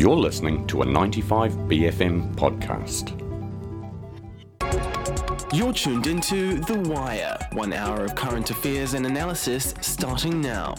You're listening to a 95BFM podcast. You're tuned into The Wire, 1 hour of current affairs and analysis starting now.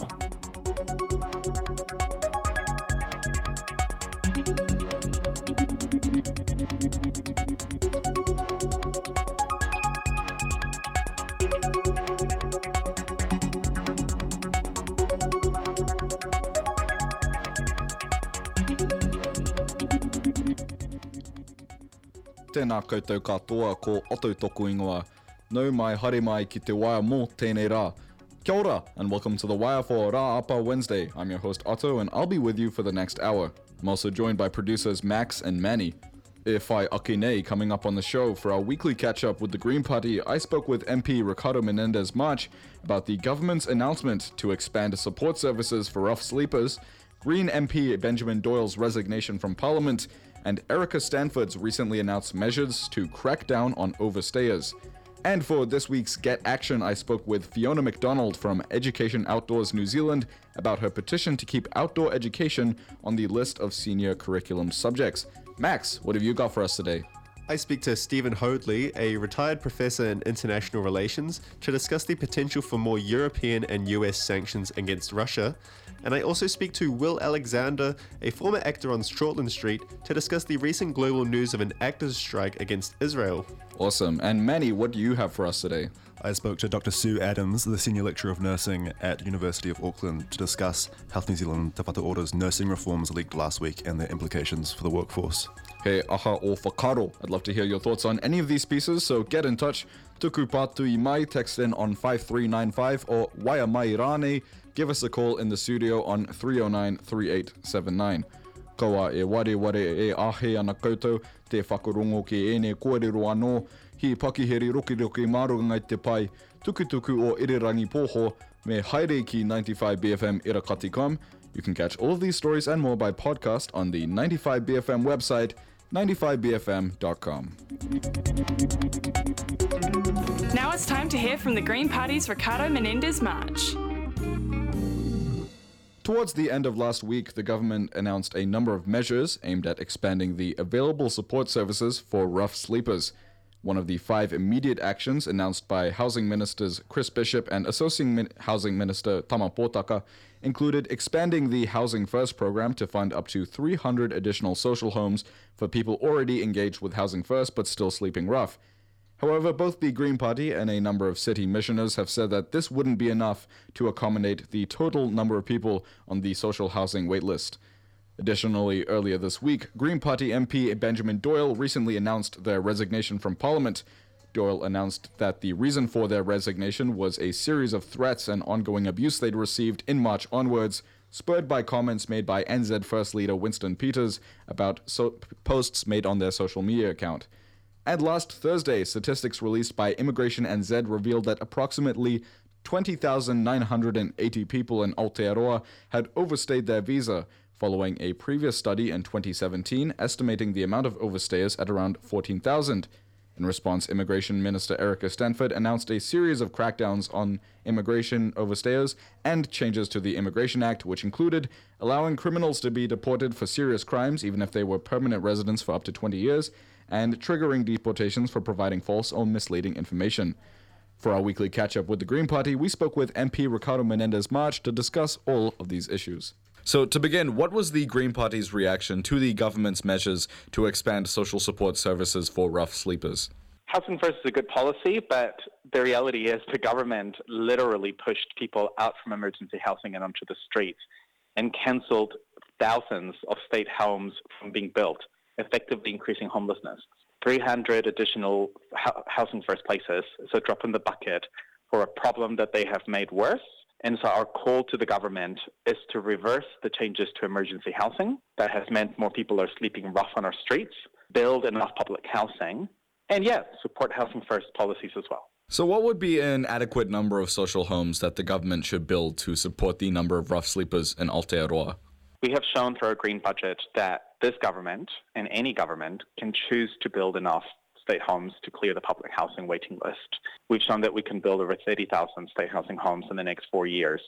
Tēnā koutou katoa ko Oto Toku Ingoa. Nau mai haere mai ki te Wire mō tēnei rā. Kia ora, and welcome to The Wire for Rā Apa Wednesday. I'm your host Otto, and I'll be with you for the next hour. I'm also joined by producers Max and Manny. E whai ake nei, coming up on the show for our weekly catch-up with the Green Party, I spoke with MP Ricardo Menendez-March about the government's announcement to expand support services for rough sleepers, Green MP Benjamin Doyle's resignation from Parliament, and Erica Stanford's recently announced measures to crack down on overstayers. And for this week's Get Action, I spoke with Fiona McDonald from Education Outdoors New Zealand about her petition to keep outdoor education on the list of senior curriculum subjects. Max, what have you got for us today? I speak to Stephen Hoadley, a retired professor in international relations, to discuss the potential for more European and US sanctions against Russia. And I also speak to Will Alexander, a former actor on Shortland Street, to discuss the recent global news of an actors' strike against Israel. Awesome. And Manny, what do you have for us today? I spoke to Dr. Sue Adams, the Senior Lecturer of Nursing at University of Auckland, to discuss Health New Zealand Te Whatu Ora's nursing reforms leaked last week and their implications for the workforce. He aha o whakaro. I'd love to hear your thoughts on any of these pieces, so get in touch. Tuku pātu I mai, text in on 5395 or waia mai rānei. Give us a call in the studio on 309-3879. Kaua e ware e ahe ana koutou, te whakarongo ki ene kōrero anō, hi pakiheri roki marungai te pai, tuku o irirangi poho, me haere ki 95BFM irakati.com. You can catch all of these stories and more by podcast on the 95BFM website, 95BFM.com. Now it's time to hear from the Green Party's Ricardo Menendez-March. Towards the end of last week, the government announced a number of measures aimed at expanding the available support services for rough sleepers. One of the 5 immediate actions announced by Housing Ministers Chris Bishop and Associate Housing Minister Tama Potaka included expanding the Housing First program to fund up to 300 additional social homes for people already engaged with Housing First but still sleeping rough. However, both the Green Party and a number of city missioners have said that this wouldn't be enough to accommodate the total number of people on the social housing waitlist. Additionally, earlier this week, Green Party MP Benjamin Doyle recently announced their resignation from Parliament. Doyle announced that the reason for their resignation was a series of threats and ongoing abuse they'd received in March onwards, spurred by comments made by NZ First Leader Winston Peters about posts made on their social media account. And last Thursday, statistics released by Immigration NZ revealed that approximately 20,980 people in Aotearoa had overstayed their visa, following a previous study in 2017 estimating the amount of overstayers at around 14,000. In response, Immigration Minister Erica Stanford announced a series of crackdowns on immigration overstayers and changes to the Immigration Act, which included allowing criminals to be deported for serious crimes even if they were permanent residents for up to 20 years, and triggering deportations for providing false or misleading information. For our weekly catch-up with the Green Party, we spoke with MP Ricardo Menendez-March to discuss all of these issues. So to begin, what was the Green Party's reaction to the government's measures to expand social support services for rough sleepers? Housing First is a good policy, but the reality is the government literally pushed people out from emergency housing and onto the streets and cancelled thousands of state homes from being built, effectively increasing homelessness. 300 additional Housing First places is a drop in the bucket for a problem that they have made worse. And so our call to the government is to reverse the changes to emergency housing that has meant more people are sleeping rough on our streets, build enough public housing, and support Housing First policies as well. So what would be an adequate number of social homes that the government should build to support the number of rough sleepers in Aotearoa? We have shown through our Green Budget that this government and any government can choose to build enough state homes to clear the public housing waiting list. We've shown that we can build over 30,000 state housing homes in the next 4 years.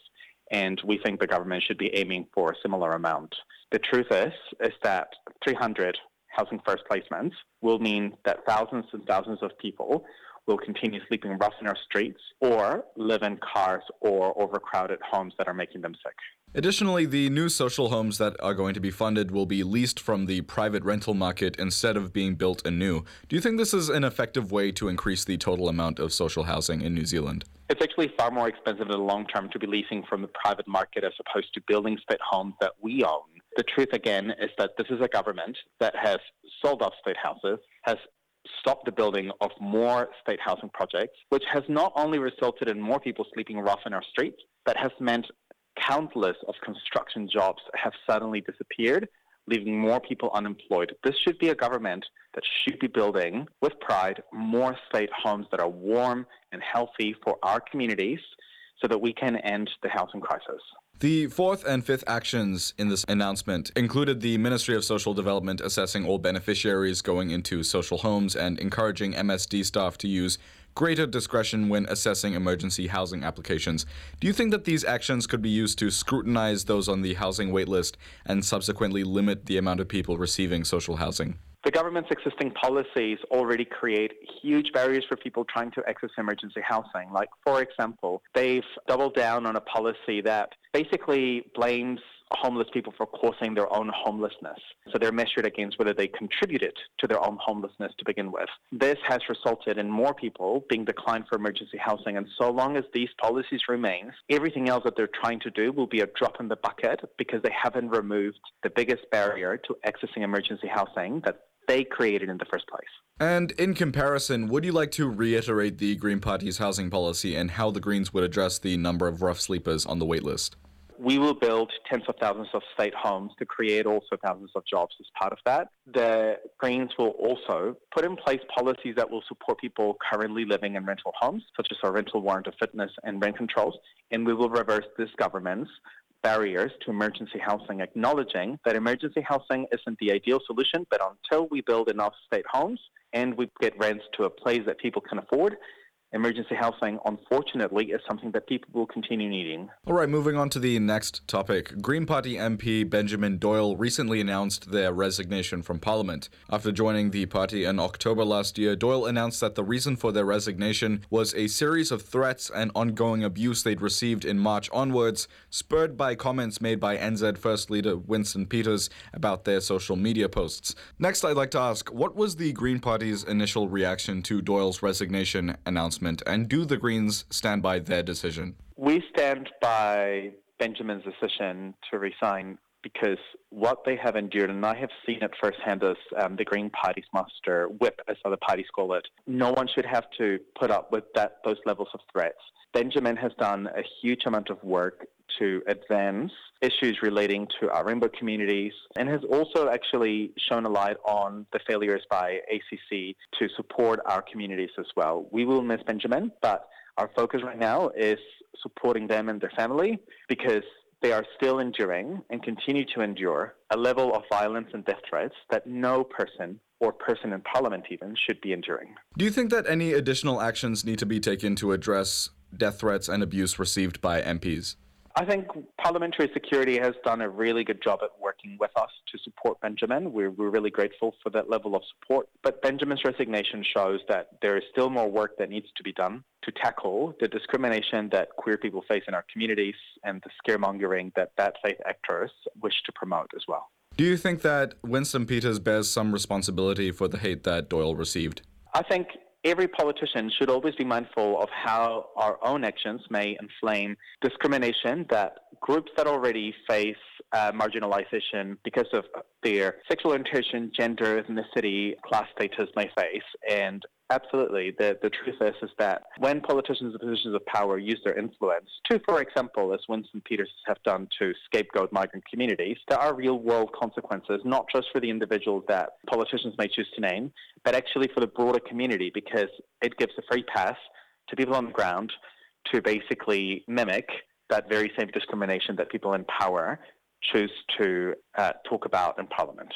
and we think the government should be aiming for a similar amount. The truth is that 300 Housing First placements will mean that thousands and thousands of people will continue sleeping rough in our streets or live in cars or overcrowded homes that are making them sick. Additionally, the new social homes that are going to be funded will be leased from the private rental market instead of being built anew. Do you think this is an effective way to increase the total amount of social housing in New Zealand? It's actually far more expensive in the long term to be leasing from the private market as opposed to building state homes that we own. The truth, again, is that this is a government that has sold off state houses, has stopped the building of more state housing projects, which has not only resulted in more people sleeping rough in our streets, but has meant countless of construction jobs have suddenly disappeared, leaving more people unemployed. This should be a government that should be building, with pride, more state homes that are warm and healthy for our communities so that we can end the housing crisis. The fourth and fifth actions in this announcement included the Ministry of Social Development assessing all beneficiaries going into social homes and encouraging MSD staff to use greater discretion when assessing emergency housing applications. Do you think that these actions could be used to scrutinize those on the housing waitlist and subsequently limit the amount of people receiving social housing? The government's existing policies already create huge barriers for people trying to access emergency housing. Like, for example, they've doubled down on a policy that basically blames homeless people for causing their own homelessness. So they're measured against whether they contributed to their own homelessness to begin with. This has resulted in more people being declined for emergency housing, and so long as these policies remain, everything else that they're trying to do will be a drop in the bucket because they haven't removed the biggest barrier to accessing emergency housing that they created in the first place. And in comparison, would you like to reiterate the Green Party's housing policy and how the Greens would address the number of rough sleepers on the waitlist? We will build tens of thousands of state homes to create also thousands of jobs as part of that. The Greens will also put in place policies that will support people currently living in rental homes, such as our rental warrant of fitness and rent controls, and we will reverse this government's barriers to emergency housing, acknowledging that emergency housing isn't the ideal solution, but until we build enough state homes and we get rents to a place that people can afford, emergency housing, unfortunately, is something that people will continue needing. All right, moving on to the next topic. Green Party MP Benjamin Doyle recently announced their resignation from Parliament. After joining the party in October last year, Doyle announced that the reason for their resignation was a series of threats and ongoing abuse they'd received in March onwards, spurred by comments made by NZ First Leader Winston Peters about their social media posts. Next, I'd like to ask, what was the Green Party's initial reaction to Doyle's resignation announcement? And do the Greens stand by their decision? We stand by Benjamin's decision to resign because what they have endured, and I have seen it firsthand as the Green Party's master whip, as other parties call it, no one should have to put up with those levels of threats. Benjamin has done a huge amount of work to advance issues relating to our rainbow communities and has also actually shown a light on the failures by ACC to support our communities as well. We will miss Benjamin, but our focus right now is supporting them and their family because they are still enduring and continue to endure a level of violence and death threats that no person or person in Parliament even should be enduring. Do you think that any additional actions need to be taken to address death threats and abuse received by MPs? I think Parliamentary Security has done a really good job at working with us to support Benjamin. We're really grateful for that level of support. But Benjamin's resignation shows that there is still more work that needs to be done to tackle the discrimination that queer people face in our communities and the scaremongering that bad faith actors wish to promote as well. Do you think that Winston Peters bears some responsibility for the hate that Doyle received? I think every politician should always be mindful of how our own actions may inflame discrimination that groups that already face marginalization because of their sexual orientation, gender, ethnicity, class status may face. And absolutely, the truth is that when politicians in positions of power use their influence to, for example, as Winston Peters have done, to scapegoat migrant communities, there are real-world consequences, not just for the individuals that politicians may choose to name, but actually for the broader community, because it gives a free pass to people on the ground to basically mimic that very same discrimination that people in power choose to talk about in Parliament.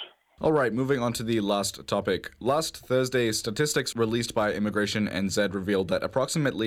All right, moving on to the last topic. Last Thursday, statistics released by Immigration NZ revealed that approximately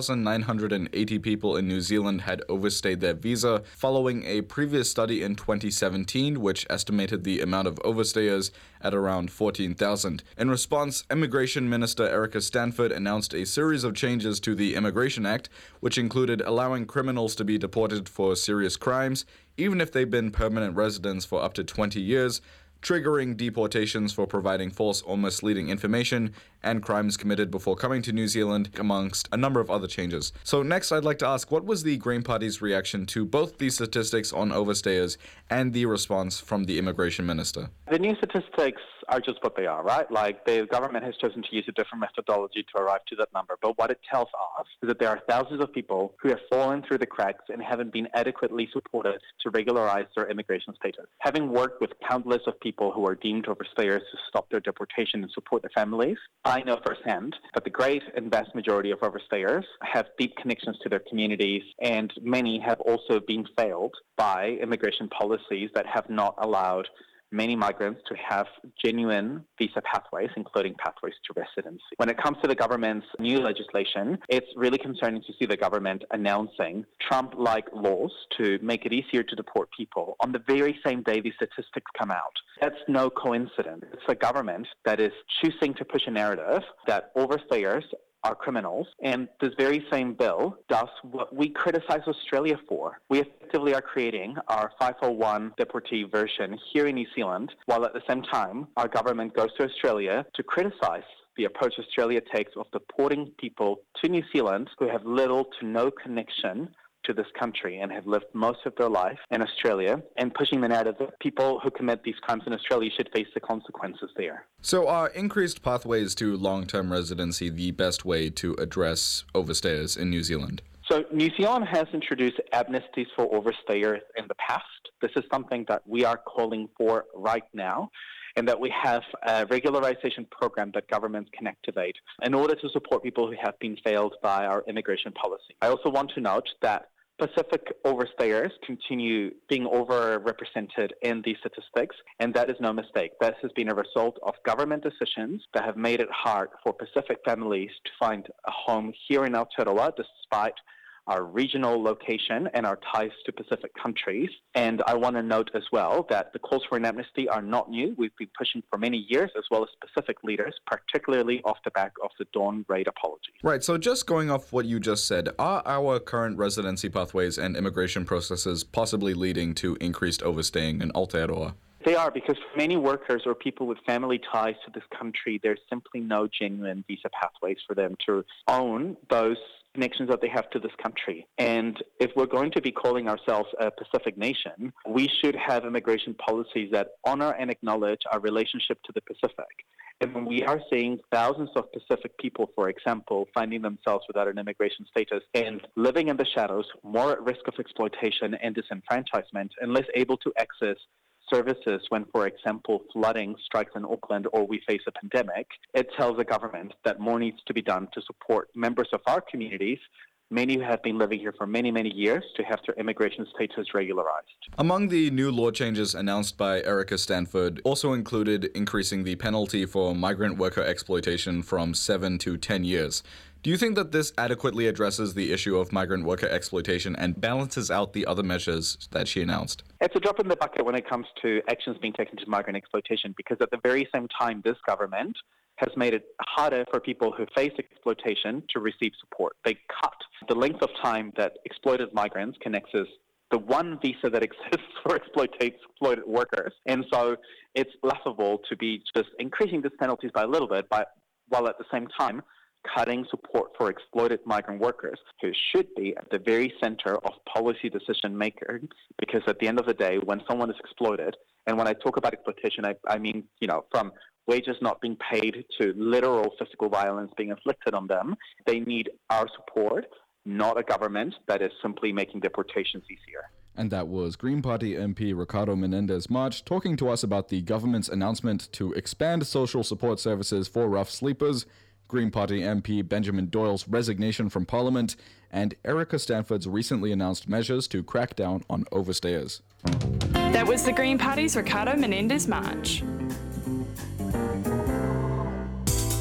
2,980 people in New Zealand had overstayed their visa, following a previous study in 2017, which estimated the amount of overstayers at around 14,000. In response, Immigration Minister Erica Stanford announced a series of changes to the Immigration Act, which included allowing criminals to be deported for serious crimes, even if they've been permanent residents for up to 20 years, triggering deportations for providing false or misleading information, and crimes committed before coming to New Zealand, amongst a number of other changes. So next, I'd like to ask, what was the Green Party's reaction to both these statistics on overstayers and the response from the Immigration Minister? The new statistics are just what they are, right? Like, the government has chosen to use a different methodology to arrive to that number. But what it tells us is that there are thousands of people who have fallen through the cracks and haven't been adequately supported to regularize their immigration status. Having worked with countless of people who are deemed overstayers to stop their deportation and support their families, I know firsthand that the great and vast majority of overstayers have deep connections to their communities, and many have also been failed by immigration policies that have not allowed many migrants to have genuine visa pathways, including pathways to residency. When it comes to the government's new legislation, it's really concerning to see the government announcing Trump-like laws to make it easier to deport people on the very same day these statistics come out. That's no coincidence. It's a government that is choosing to push a narrative that overstayers are criminals, and this very same bill does what we criticize Australia for. We effectively are creating our 501 deportee version here in New Zealand, while at the same time our government goes to Australia to criticize the approach Australia takes of deporting people to New Zealand who have little to no connection to this country and have lived most of their life in Australia, and pushing the narrative that people who commit these crimes in Australia should face the consequences there. So are increased pathways to long-term residency the best way to address overstayers in New Zealand? So New Zealand has introduced amnesties for overstayers in the past. This is something that we are calling for right now, and that we have a regularization program that governments can activate in order to support people who have been failed by our immigration policy. I also want to note that Pacific overstayers continue being overrepresented in these statistics, and that is no mistake. This has been a result of government decisions that have made it hard for Pacific families to find a home here in Aotearoa, despite our regional location and our ties to Pacific countries. And I want to note as well that the calls for an amnesty are not new. We've been pushing for many years, as well as Pacific leaders, particularly off the back of the Dawn raid apology. Right, so just going off what you just said, are our current residency pathways and immigration processes possibly leading to increased overstaying in Aotearoa? They are, because for many workers or people with family ties to this country, there's simply no genuine visa pathways for them to own those connections that they have to this country. And if we're going to be calling ourselves a Pacific nation, we should have immigration policies that honor and acknowledge our relationship to the Pacific. And when we are seeing thousands of Pacific people, for example, finding themselves without an immigration status and living in the shadows, more at risk of exploitation and disenfranchisement, and less able to access services when, for example, flooding strikes in Auckland or we face a pandemic, it tells the government that more needs to be done to support members of our communities, many who have been living here for many, many years, to have their immigration status regularized. Among the new law changes announced by Erica Stanford also included increasing the penalty for migrant worker exploitation from 7 to 10 years. Do you think that this adequately addresses the issue of migrant worker exploitation and balances out the other measures that she announced? It's a drop in the bucket when it comes to actions being taken to migrant exploitation, because at the very same time, this government has made it harder for people who face exploitation to receive support. They cut the length of time that exploited migrants can access the one visa that exists for exploited workers. And so it's laughable to be just increasing these penalties by a little bit, while at the same time cutting support for exploited migrant workers, who should be at the very center of policy decision making, because at the end of the day, when someone is exploited, and when I talk about exploitation, I mean, from wages not being paid to literal physical violence being inflicted on them, they need our support, not a government that is simply making deportations easier. And that was Green Party MP Ricardo Menendez-March talking to us about the government's announcement to expand social support services for rough sleepers, Green Party MP Benjamin Doyle's resignation from Parliament, and Erica Stanford's recently announced measures to crack down on overstayers. That was the Green Party's Ricardo Menendez-March.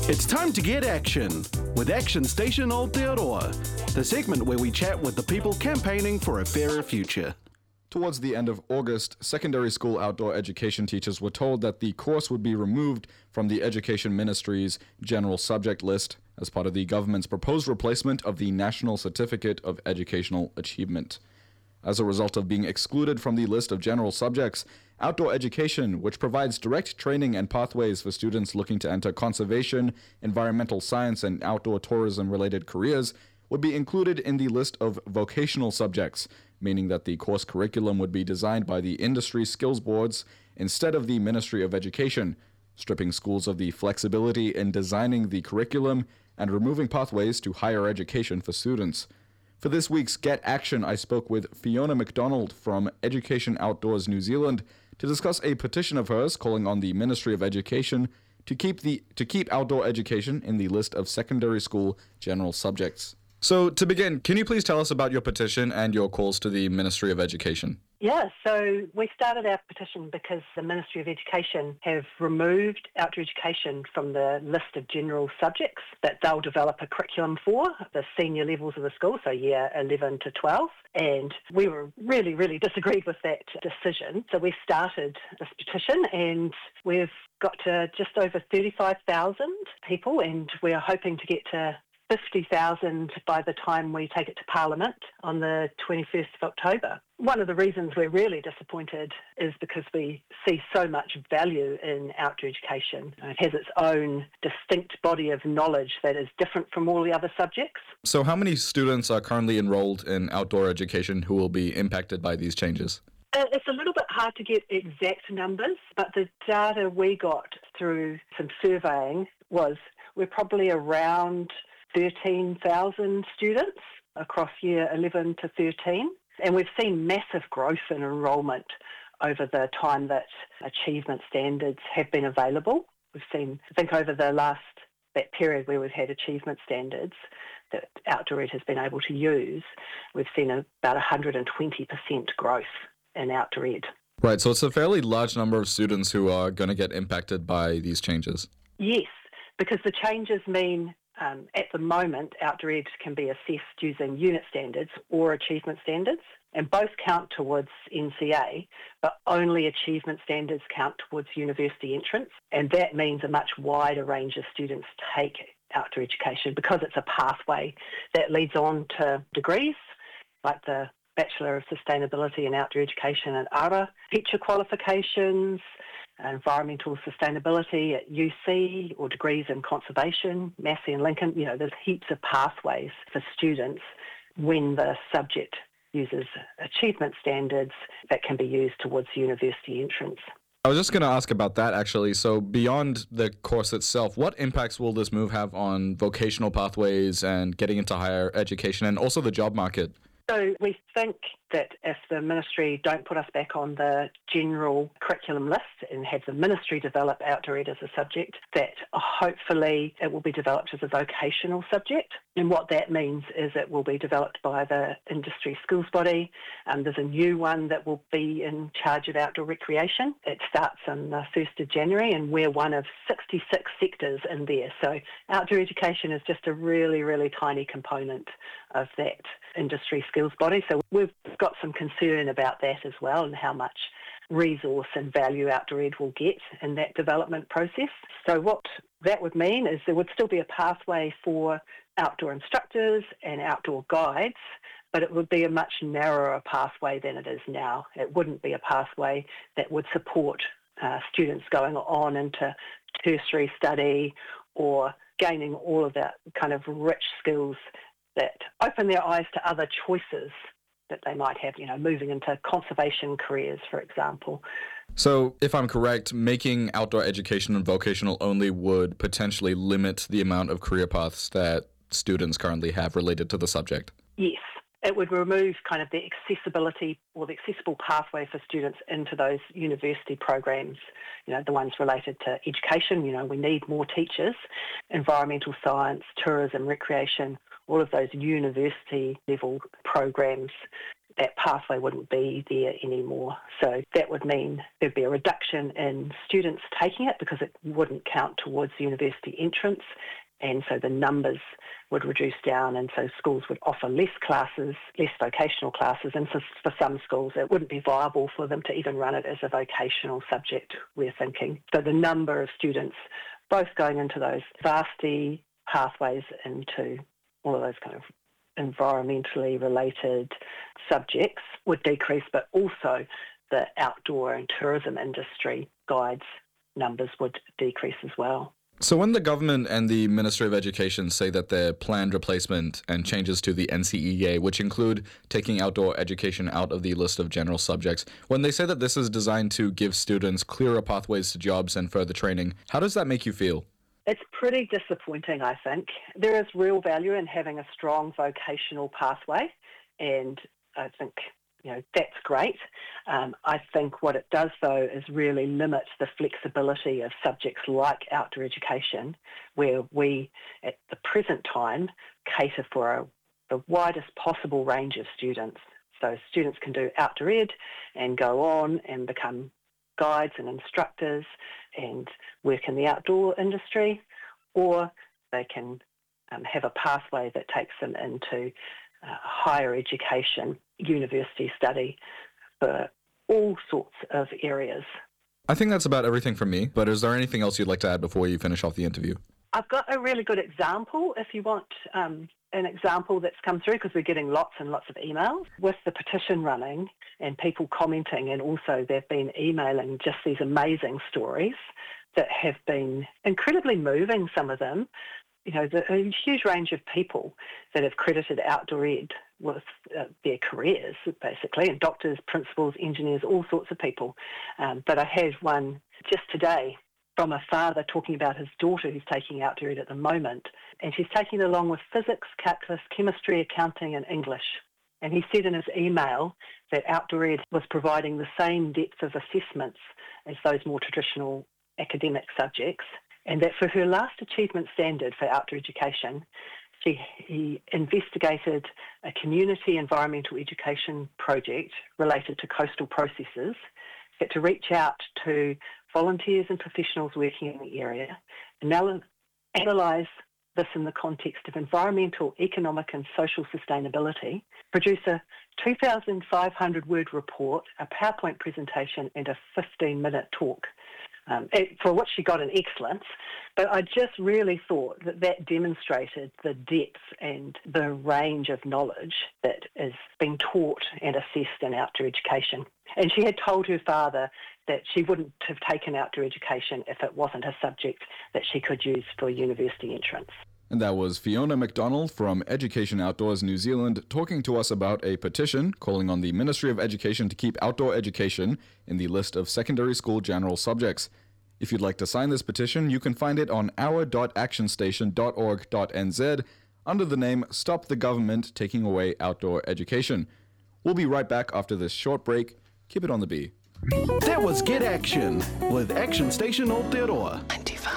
It's time to get action with Action Station Aotearoa, the segment where we chat with the people campaigning for a fairer future. Towards the end of August, secondary school outdoor education teachers were told that the course would be removed from the Education Ministry's general subject list as part of the government's proposed replacement of the National Certificate of Educational Achievement. As a result of being excluded from the list of general subjects, outdoor education, which provides direct training and pathways for students looking to enter conservation, environmental science, and outdoor tourism-related careers, would be included in the list of vocational subjects, meaning that the course curriculum would be designed by the industry skills boards instead of the Ministry of Education, stripping schools of the flexibility in designing the curriculum and removing pathways to higher education for students. For this week's Get Action, I spoke with Fiona McDonald from Education Outdoors New Zealand to discuss a petition of hers calling on the Ministry of Education to keep outdoor education in the list of secondary school general subjects. So, to begin, can you please tell us about your petition and your calls to the Ministry of Education? Yeah, so we started our petition because the Ministry of Education have removed outdoor education from the list of general subjects that they'll develop a curriculum for, the senior levels of the school, so year 11 to 12. And we were really disagreed with that decision. So we started this petition and we've got to just over 35,000 people, and we're hoping to get to 50,000 by the time we take it to Parliament on the 21st of October. One of the reasons we're really disappointed is because we see so much value in outdoor education. It has its own distinct body of knowledge that is different from all the other subjects. So how many students are currently enrolled in outdoor education who will be impacted by these changes? It's a little bit hard to get exact numbers, but the data we got through some surveying was we're probably around 13,000 students across year 11 to 13. And we've seen massive growth in enrolment over the time that achievement standards have been available. We've seen, I think over that period where we've had achievement standards that Outdoor Ed has been able to use, we've seen about 120% growth in Outdoor Ed. Right, so it's a fairly large number of students who are going to get impacted by these changes. Yes, because the changes mean at the moment, Outdoor Ed can be assessed using unit standards or achievement standards, and both count towards NCA, but only achievement standards count towards university entrance, and that means a much wider range of students take outdoor education because it's a pathway that leads on to degrees, like the Bachelor of Sustainability in Outdoor Education at ARA, teacher qualifications, environmental sustainability at UC, or degrees in conservation, Massey and Lincoln. You know, there's heaps of pathways for students when the subject uses achievement standards that can be used towards university entrance. I was just going to ask about that, actually. So beyond the course itself, what impacts will this move have on vocational pathways and getting into higher education and also the job market? So we think that if the ministry don't put us back on the general curriculum list and have the ministry develop outdoor ed as a subject, that hopefully it will be developed as a vocational subject. And what that means is it will be developed by the industry skills body. There's a new one that will be in charge of outdoor recreation. It starts on the 1st of January and we're one of 66 sectors in there. So outdoor education is just a really tiny component of that industry skills body. So we've got some concern about that as well and how much resource and value Outdoor Ed will get in that development process. So what that would mean is there would still be a pathway for outdoor instructors and outdoor guides, but it would be a much narrower pathway than it is now. It wouldn't be a pathway that would support students going on into tertiary study or gaining all of that kind of rich skills that open their eyes to other choices that they might have, you know, moving into conservation careers, for example. So, if I'm correct, making outdoor education and vocational only would potentially limit the amount of career paths that students currently have related to the subject? Yes. It would remove kind of the accessibility or the accessible pathway for students into those university programs, you know, the ones related to education. You know, we need more teachers, environmental science, tourism, recreation, all of those university level programs that pathway wouldn't be there anymore. So that would mean there'd be a reduction in students taking it because it wouldn't count towards university entrance, and so the numbers would reduce down, and so schools would offer less classes, less vocational classes, and for some schools it wouldn't be viable for them to even run it as a vocational subject, we're thinking. So the number of students both going into those varsity pathways into all of those kind of environmentally related subjects would decrease, but also the outdoor and tourism industry guides numbers would decrease as well. So when the government and the Ministry of Education say that their planned replacement and changes to the NCEA, which include taking outdoor education out of the list of general subjects, when they say that this is designed to give students clearer pathways to jobs and further training, how does that make you feel? It's pretty disappointing, I think. There is real value in having a strong vocational pathway, and I think that's great. I think what it does, though, is really limit the flexibility of subjects like outdoor education, where we, at the present time, cater for the widest possible range of students. So students can do outdoor ed and go on and become guides and instructors and work in the outdoor industry, or they can have a pathway that takes them into higher education, university study for all sorts of areas. I think that's about everything from me, but is there anything else you'd like to add before you finish off the interview? I've got a really good example if you want an example that's come through, because we're getting lots and lots of emails with the petition running and people commenting, and also they've been emailing just these amazing stories that have been incredibly moving, some of them. A huge range of people that have credited outdoor ed with their careers, basically, and doctors, principals, engineers, all sorts of people. But I had one just today from a father talking about his daughter who's taking outdoor ed at the moment, and she's taking it along with physics, calculus, chemistry, accounting and English. And he said in his email that outdoor ed was providing the same depth of assessments as those more traditional academic subjects, and that for her last achievement standard for outdoor education, he investigated a community environmental education project related to coastal processes, that to reach out to volunteers and professionals working in the area and analyse this in the context of environmental, economic and social sustainability, produce a 2,500-word report, a PowerPoint presentation and a 15-minute talk. For which she got an excellence, but I just really thought that demonstrated the depth and the range of knowledge that is being taught and assessed in outdoor education. And she had told her father that she wouldn't have taken outdoor education if it wasn't a subject that she could use for university entrance. And that was Fiona McDonald from Education Outdoors New Zealand talking to us about a petition calling on the Ministry of Education to keep outdoor education in the list of secondary school general subjects. If you'd like to sign this petition, you can find it on our.actionstation.org.nz under the name Stop the Government Taking Away Outdoor Education. We'll be right back after this short break. Keep it on the B. That was Get Action with Action Station Aotearoa. 95.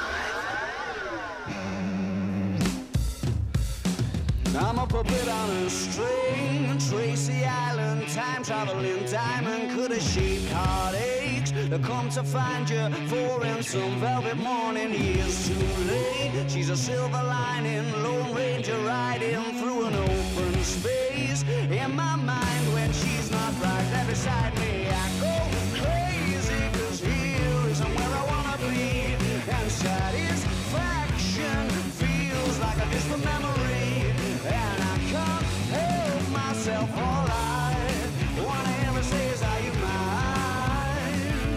I'm a puppet on a string, Tracy Island, time traveling diamond, could have shaped heartaches, come to find you for in some velvet morning, years too late, she's a silver lining, Lone Ranger riding through an open space, in my mind when she's not right there beside me, I go crazy, cause here isn't where I wanna be, and satisfaction feels like a distant memory. And I can't help myself, all I wanna ever say is, are you mine?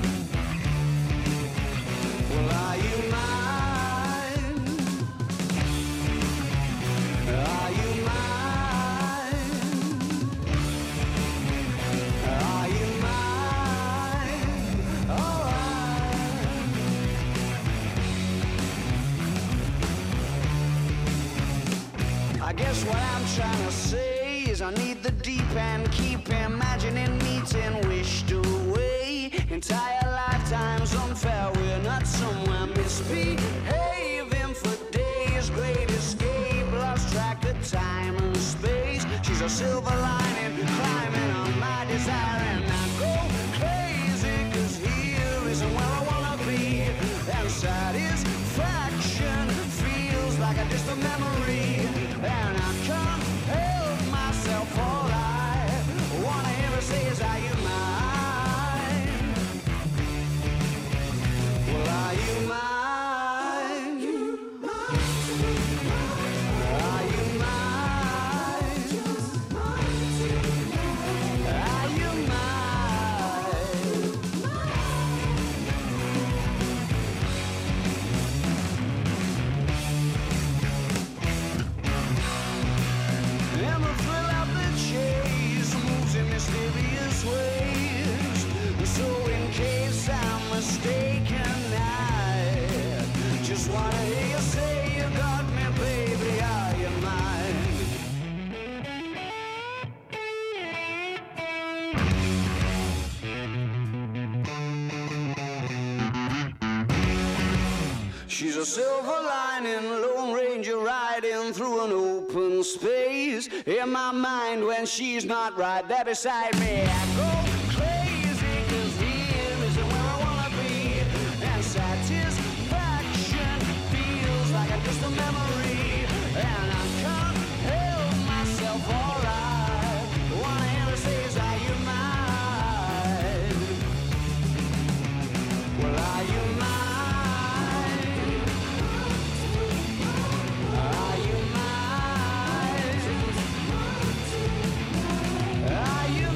Well, are you mine? Are you mine? Are you mine? All right. I guess what I'm trying to say is I need the deep end, keep imagining meeting wished away. Entire lifetimes unfair, we're not somewhere misbehaving for days. Great escape, lost track of time and space. She's a silver lining, climbing on my She's a silver lining, Lone Ranger riding through an open space. In my mind when she's not right there beside me, I go crazy 'cause here isn't where I wanna be. And satisfaction feels like a distant memory. And I can't help myself, alright. One hand says, are you mine? Well, are you mine? Are you mine? Are you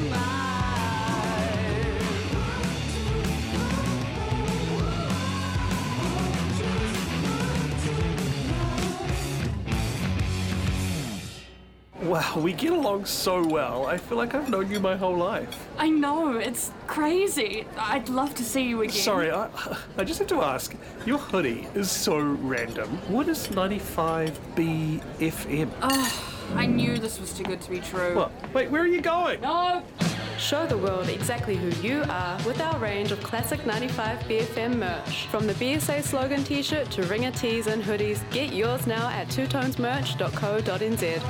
Wow, we get along so well. I feel like I've known you my whole life. I know, it's crazy. I'd love to see you again. Sorry, I just have to ask. Your hoodie is so random. What is 95B FM? I knew this was too good to be true. What? Wait, where are you going? No! Show the world exactly who you are with our range of classic 95 BFM merch. From the BSA slogan t-shirt to ringer tees and hoodies, get yours now at twotonesmerch.co.nz.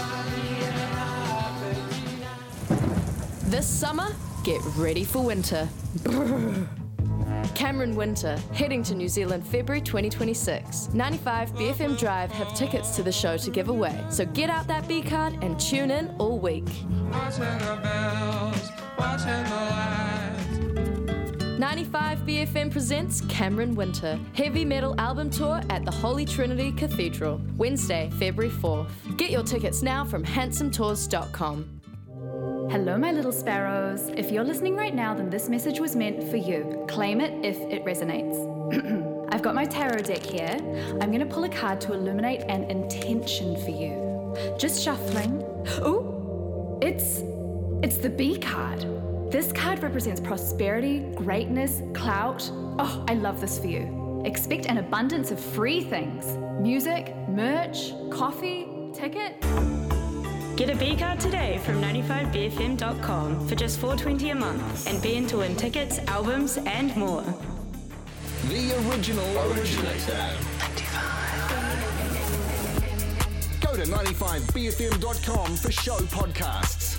This summer, get ready for winter. Cameron Winter, heading to New Zealand February 2026. 95 BFM Drive have tickets to the show to give away, so get out that B card and tune in all week. 95 BFM presents Cameron Winter, heavy metal album tour at the Holy Trinity Cathedral, Wednesday, February 4th. Get your tickets now from handsometours.com. Hello, my little sparrows. If you're listening right now, then this message was meant for you. Claim it if it resonates. I've got my tarot deck here. I'm going to pull a card to illuminate an intention for you. Just shuffling. Ooh, it's the B card. This card represents prosperity, greatness, clout. Oh, I love this for you. Expect an abundance of free things. Music, merch, coffee, ticket. Get a B card today from 95bfm.com for just $4.20 a month and be in to win tickets, albums, and more. The original originator. Go to 95bfm.com for show podcasts.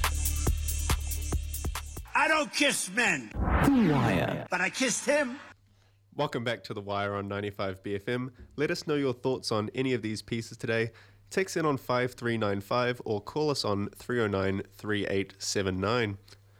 I don't kiss men. The Wire. But I kissed him. Welcome back to The Wire on 95 BFM. Let us know your thoughts on any of these pieces today. Text in on 5395 or call us on 309-3879.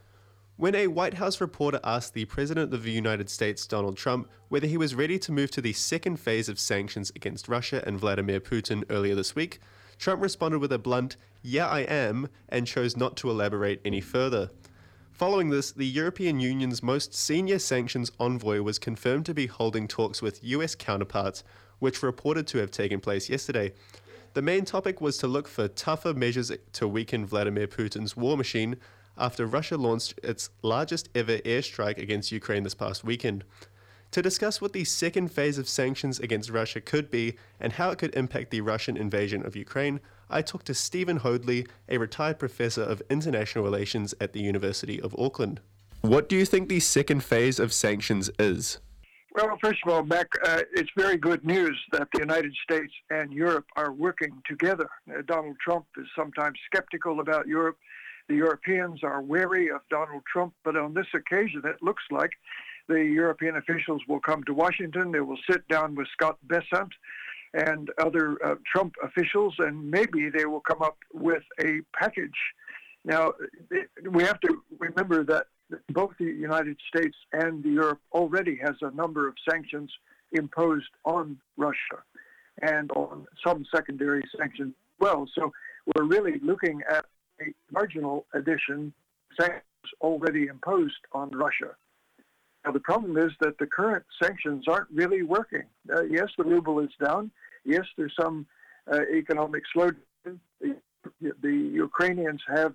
When a White House reporter asked the President of the United States, Donald Trump, whether he was ready to move to the second phase of sanctions against Russia and Vladimir Putin earlier this week, Trump responded with a blunt, "Yeah, I am," and chose not to elaborate any further. Following this, the European Union's most senior sanctions envoy was confirmed to be holding talks with US counterparts, which were reported to have taken place yesterday. The main topic was to look for tougher measures to weaken Vladimir Putin's war machine after Russia launched its largest ever airstrike against Ukraine this past weekend. To discuss what the second phase of sanctions against Russia could be and how it could impact the Russian invasion of Ukraine, I talked to Stephen Hoadley, a retired professor of international relations at the University of Auckland. What do you think the second phase of sanctions is? Well, first of all, Beck, it's very good news that the United States and Europe are working together. Donald Trump is sometimes skeptical about Europe. The Europeans are wary of Donald Trump, but on this occasion, it looks like the European officials will come to Washington. They will sit down with Scott Bessent and other Trump officials, and maybe they will come up with a package. Now, we have to remember that both the United States and Europe already has a number of sanctions imposed on Russia and on some secondary sanctions as well. So we're really looking at a marginal addition, sanctions already imposed on Russia. Now, the problem is that the current sanctions aren't really working. Yes, the ruble is down. Yes, there's some economic slowdown. The Ukrainians have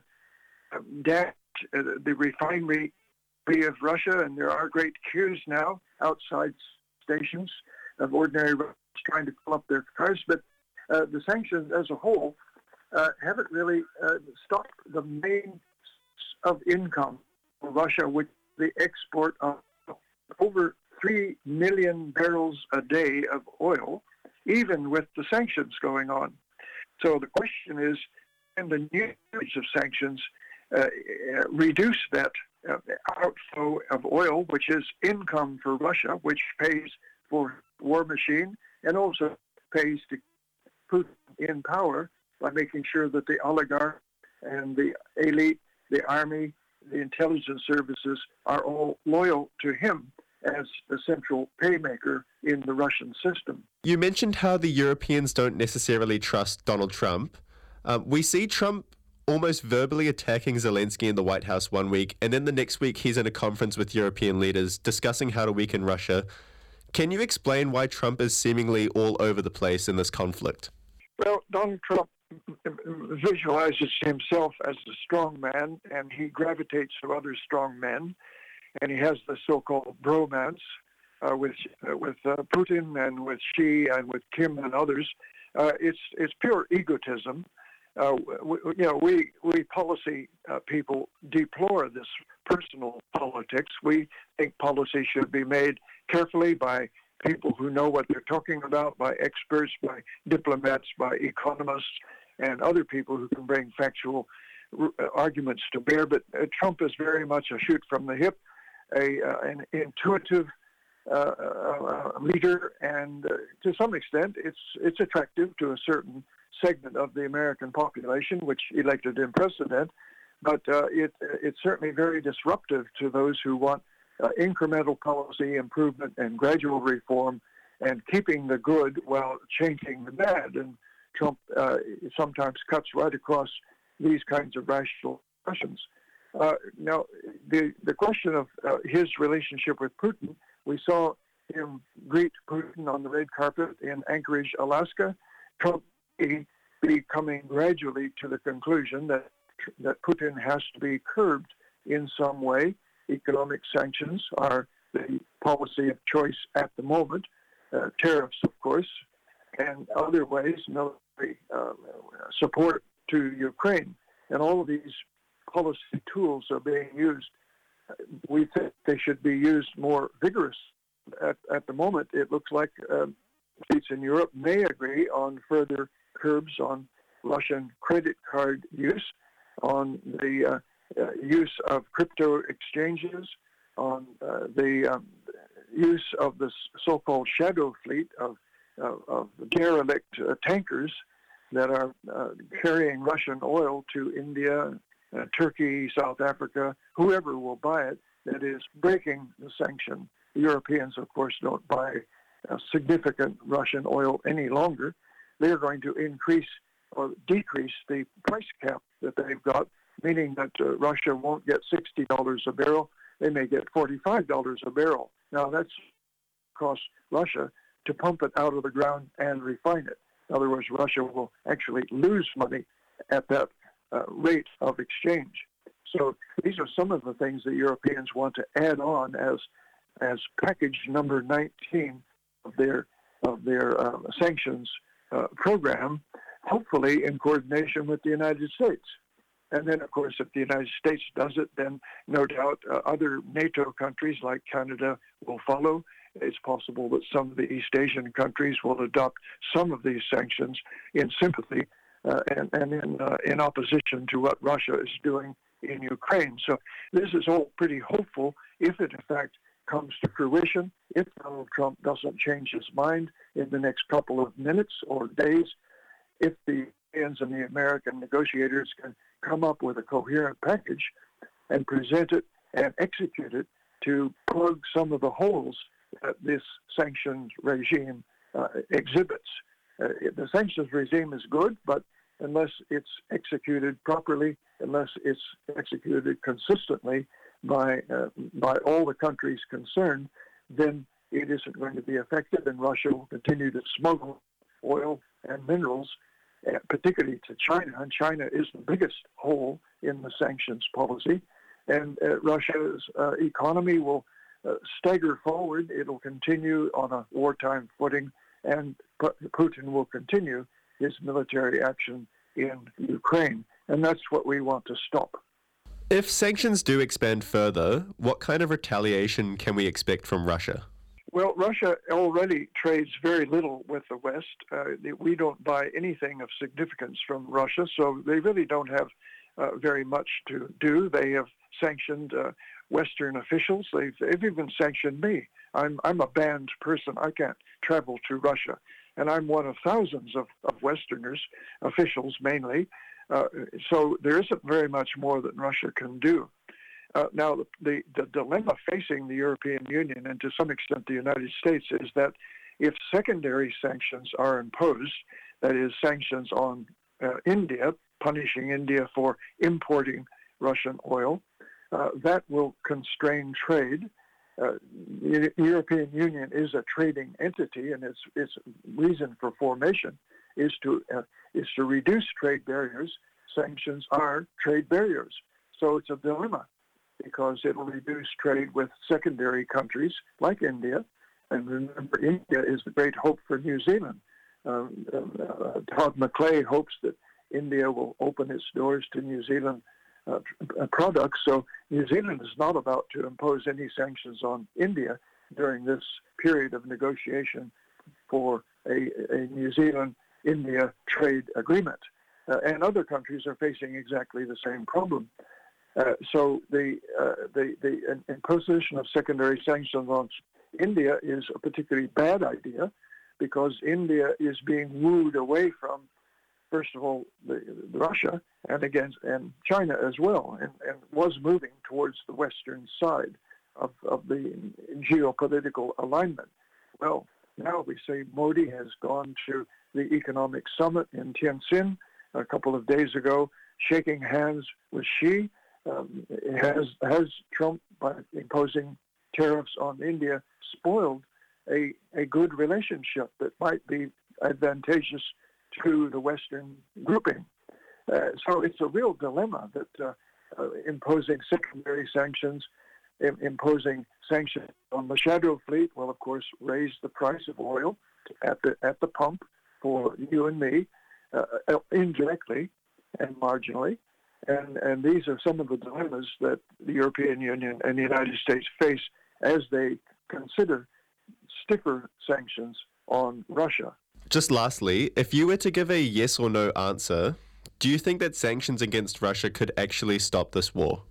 damaged the refinery of Russia, and there are great queues now outside stations of ordinary Russians trying to fill up their cars. But the sanctions as a whole haven't really stopped the main of income for Russia, which is the export of over 3 million barrels a day of oil, even with the sanctions going on. So the question is, can the new age of sanctions reduce that outflow of oil, which is income for Russia, which pays for war machine and also pays to Putin in power by making sure that the oligarch and the elite, the army, the intelligence services are all loyal to him as the central paymaker in the Russian system. You mentioned how the Europeans don't necessarily trust Donald Trump. We see Trump almost verbally attacking Zelensky in the White House one week, and then the next week he's in a conference with European leaders discussing how to weaken Russia. Can you explain why Trump is seemingly all over the place in this conflict? Well, Donald Trump visualizes himself as a strong man, and he gravitates to other strong men, and he has the so-called bromance with Putin and with Xi and with Kim and others. It's pure egotism. We policy people deplore this personal politics. We think policy should be made carefully by people who know what they're talking about, by experts, by diplomats, by economists, and other people who can bring factual arguments to bear. But Trump is very much a shoot from the hip, an intuitive leader, and to some extent, it's attractive to a certain segment of the American population, which elected him president. But it's certainly very disruptive to those who want incremental policy improvement and gradual reform and keeping the good while changing the bad. And Trump sometimes cuts right across these kinds of rational questions. Now, the question of his relationship with Putin, we saw him greet Putin on the red carpet in Anchorage, Alaska. Trump be coming gradually to the conclusion that Putin has to be curbed in some way. Economic sanctions are the policy of choice at the moment. Tariffs, of course, and other ways, military support to Ukraine. And all of these policy tools are being used. We think they should be used more vigorous. At the moment, it looks like states in Europe may agree on further curbs on Russian credit card use, on the use of crypto exchanges, on the use of the so-called shadow fleet of derelict tankers that are carrying Russian oil to India, Turkey, South Africa, whoever will buy it, that is breaking the sanction. The Europeans, of course, don't buy significant Russian oil any longer. They're going to increase or decrease the price cap that they've got, meaning that Russia won't get $60 a barrel. They may get $45 a barrel. Now, that's cost Russia to pump it out of the ground and refine it. In other words, Russia will actually lose money at that rate of exchange. So these are some of the things that Europeans want to add on as package number 19 of their sanctions program, hopefully in coordination with the United States. And then, of course, if the United States does it, then no doubt other NATO countries like Canada will follow. It's possible that some of the East Asian countries will adopt some of these sanctions in sympathy and in opposition to what Russia is doing in Ukraine. So this is all pretty hopeful if it, in fact, comes to fruition. If Donald Trump doesn't change his mind in the next couple of minutes or days, if the Europeans and the American negotiators can come up with a coherent package and present it and execute it to plug some of the holes that this sanctions regime exhibits. The sanctions regime is good, but unless it's executed properly, unless it's executed consistently by all the countries concerned, then it isn't going to be effective, and Russia will continue to smuggle oil and minerals, particularly to China. And China is the biggest hole in the sanctions policy. And Russia's economy will stagger forward. It'll continue on a wartime footing, and Putin will continue his military action in Ukraine. And that's what we want to stop. If sanctions do expand further, what kind of retaliation can we expect from Russia? Well, Russia already trades very little with the West. We don't buy anything of significance from Russia, so they really don't have very much to do. They have sanctioned Western officials. They've even sanctioned me. I'm a banned person. I can't travel to Russia. And I'm one of thousands of Westerners, officials mainly. So there isn't very much more that Russia can do. Now, the dilemma facing the European Union and to some extent the United States is that if secondary sanctions are imposed, that is, sanctions on India, punishing India for importing Russian oil, that will constrain trade. The European Union is a trading entity, and its reason for formation is to reduce trade barriers. Sanctions are trade barriers, so it's a dilemma because it will reduce trade with secondary countries like India. And remember, India is the great hope for New Zealand. Todd McClay hopes that India will open its doors to New Zealand products. So New Zealand is not about to impose any sanctions on India during this period of negotiation for a New Zealand-India trade agreement. And other countries are facing exactly the same problem. So the imposition of secondary sanctions on India is a particularly bad idea because India is being wooed away from, first of all, Russia and China as well, and was moving towards the Western side of the geopolitical alignment. Well, now we say Modi has gone to the economic summit in Tianjin a couple of days ago, shaking hands with Xi. Has Trump, by imposing tariffs on India, spoiled a good relationship that might be advantageous to the Western grouping? So it's a real dilemma that imposing secondary sanctions, imposing sanctions on the shadow fleet will, of course, raise the price of oil at the pump for you and me, indirectly and marginally. And these are some of the dilemmas that the European Union and the United States face as they consider stiffer sanctions on Russia. Just lastly, if you were to give a yes or no answer, do you think that sanctions against Russia could actually stop this war?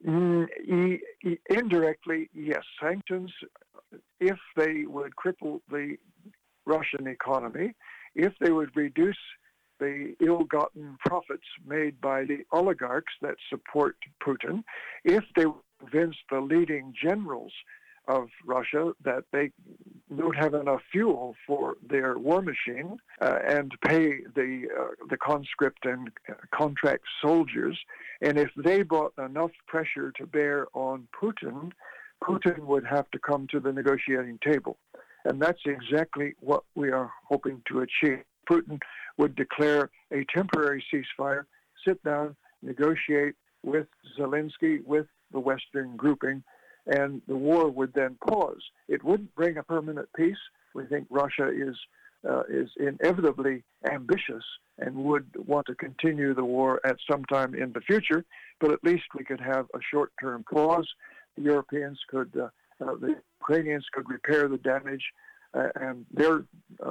Indirectly, yes. Sanctions, if they would cripple the Russian economy, if they would reduce the ill-gotten profits made by the oligarchs that support Putin, if they would convince the leading generals of Russia that they don't have enough fuel for their war machine and pay the conscript and contract soldiers, and if they brought enough pressure to bear on Putin, Putin would have to come to the negotiating table. And that's exactly what we are hoping to achieve. Putin would declare a temporary ceasefire, sit down, negotiate with Zelensky, with the Western grouping, and the war would then pause. It wouldn't bring a permanent peace. We think Russia is inevitably ambitious and would want to continue the war at some time in the future, but at least we could have a short-term pause. The Europeans could, the Ukrainians could repair the damage, and their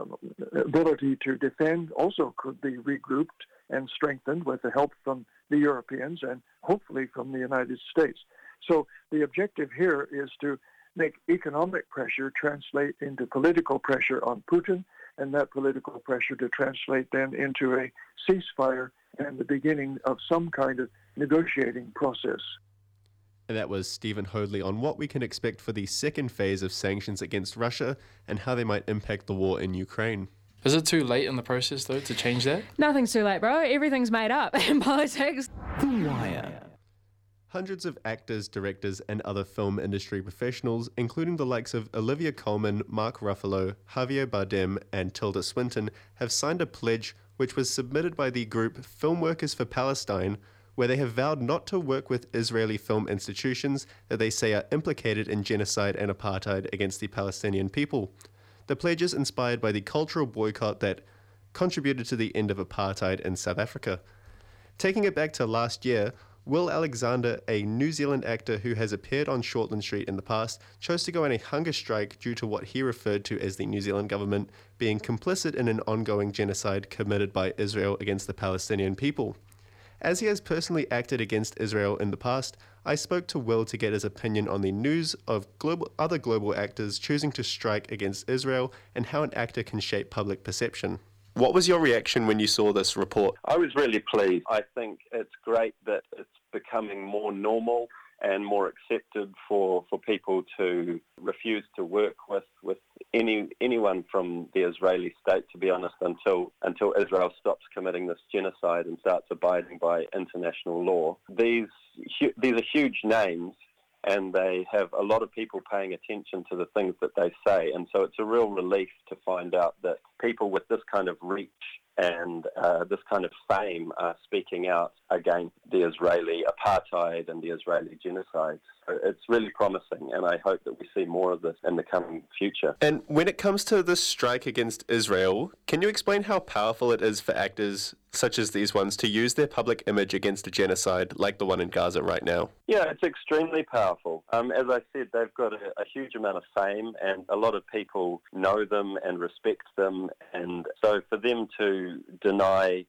ability to defend also could be regrouped and strengthened with the help from the Europeans and hopefully from the United States. So the objective here is to make economic pressure translate into political pressure on Putin, and that political pressure to translate then into a ceasefire and the beginning of some kind of negotiating process. And that was Stephen Hoadley on what we can expect for the second phase of sanctions against Russia and how they might impact the war in Ukraine. Is it too late in the process, though, to change that? Nothing's too late, bro. Everything's made up in politics. The Wire. Hundreds of actors, directors, and other film industry professionals, including the likes of Olivia Colman, Mark Ruffalo, Javier Bardem, and Tilda Swinton, have signed a pledge which was submitted by the group Filmworkers for Palestine, where they have vowed not to work with Israeli film institutions that they say are implicated in genocide and apartheid against the Palestinian people. The pledge is inspired by the cultural boycott that contributed to the end of apartheid in South Africa. Taking it back to last year, Will Alexander, a New Zealand actor who has appeared on Shortland Street in the past, chose to go on a hunger strike due to what he referred to as the New Zealand government being complicit in an ongoing genocide committed by Israel against the Palestinian people. As he has personally acted against Israel in the past, I spoke to Will to get his opinion on the news of other global actors choosing to strike against Israel and how an actor can shape public perception. What was your reaction when you saw this report? I was really pleased. I think it's great that it's becoming more normal and more accepted for people to refuse to work with anyone from the Israeli state, to be honest, until Israel stops committing this genocide and starts abiding by international law. These are huge names, and they have a lot of people paying attention to the things that they say, and so it's a real relief to find out that people with this kind of reach and this kind of fame are speaking out against the Israeli apartheid and the Israeli genocide. So it's really promising, and I hope that we see more of this in the coming future. And when it comes to this strike against Israel, can you explain how powerful it is for actors such as these ones to use their public image against a genocide like the one in Gaza right now? Yeah, it's extremely powerful. As I said, they've got a huge amount of fame, and a lot of people know them and respect them, and so for them to deny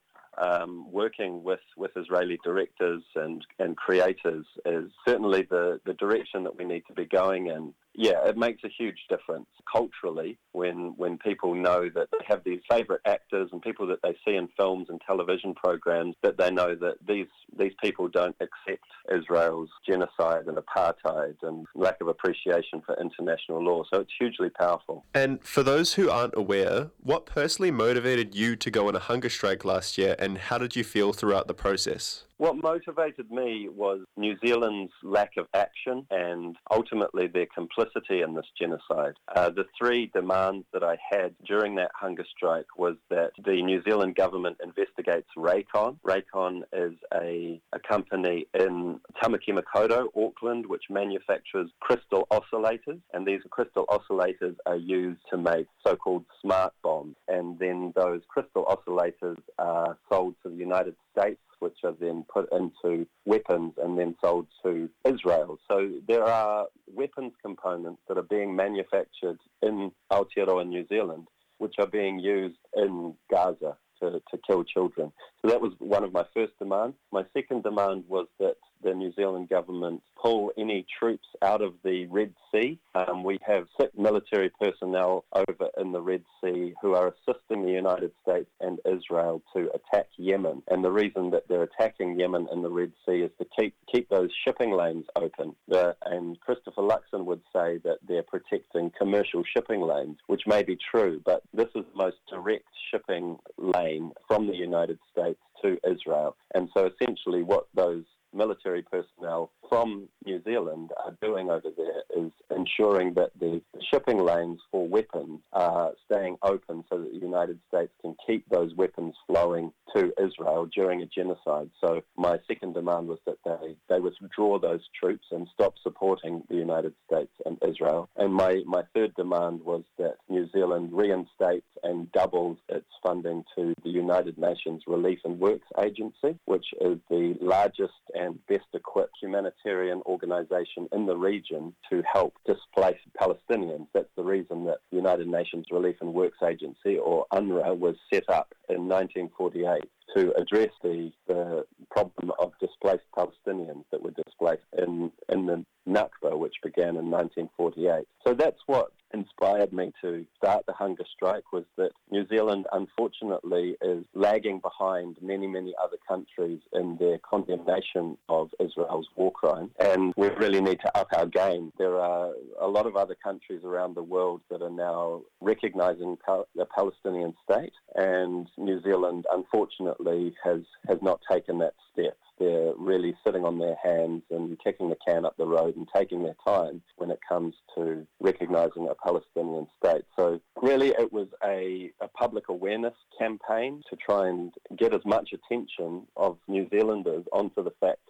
working with Israeli directors and creators is certainly the direction that we need to be going in. Yeah, it makes a huge difference culturally when people know that they have these favourite actors and people that they see in films and television programs, that they know that these people don't accept Israel's genocide and apartheid and lack of appreciation for international law. So it's hugely powerful. And for those who aren't aware, what personally motivated you to go on a hunger strike last year, and how did you feel throughout the process? What motivated me was New Zealand's lack of action and ultimately their complicity in this genocide. The three demands that I had during that hunger strike was that the New Zealand government investigates Raycon. Raycon is a company in Tamaki Makaurau, Auckland, which manufactures crystal oscillators, and these crystal oscillators are used to make so-called smart bombs, and then those crystal oscillators are sold to the United States, which are then put into weapons and then sold to Israel. So there are weapons components that are being manufactured in Aotearoa, New Zealand, which are being used in Gaza to kill children. So that was one of my first demands. My second demand was that the New Zealand government pull any troops out of the Red Sea. We have 6 military personnel over in the Red Sea who are assisting the United States and Israel to attack Yemen. And the reason that they're attacking Yemen in the Red Sea is to keep those shipping lanes open. And Christopher Luxon would say that they're protecting commercial shipping lanes, which may be true, but this is the most direct shipping lane from the United States to Israel. And so essentially what those military personnel from New Zealand are doing over there is ensuring that the shipping lanes for weapons are staying open so that the United States can keep those weapons flowing to Israel during a genocide. So my second demand was that they withdraw those troops and stop supporting the United States and Israel. And my third demand was that New Zealand reinstates and doubles its funding to the United Nations Relief and Works Agency, which is the largest and best equipped humanitarian organisation in the region to help displaced Palestinians. That's the reason that the United Nations Relief and Works Agency, or UNRWA, was set up in 1948 to address the problem of displaced Palestinians that were displaced in the Nakba, which began in 1948. So that's what inspired me to start the hunger strike, was that New Zealand, unfortunately, is lagging behind many, many other countries in their condemnation of Israel's war crime, and we really need to up our game. There are a lot of other countries around the world that are now recognising the Palestinian state, and New Zealand, unfortunately, has not taken that step. They're really sitting on their hands and kicking the can up the road and taking their time when it comes to recognising a Palestinian state. So really it was a public awareness campaign to try and get as much attention of New Zealanders onto the fact that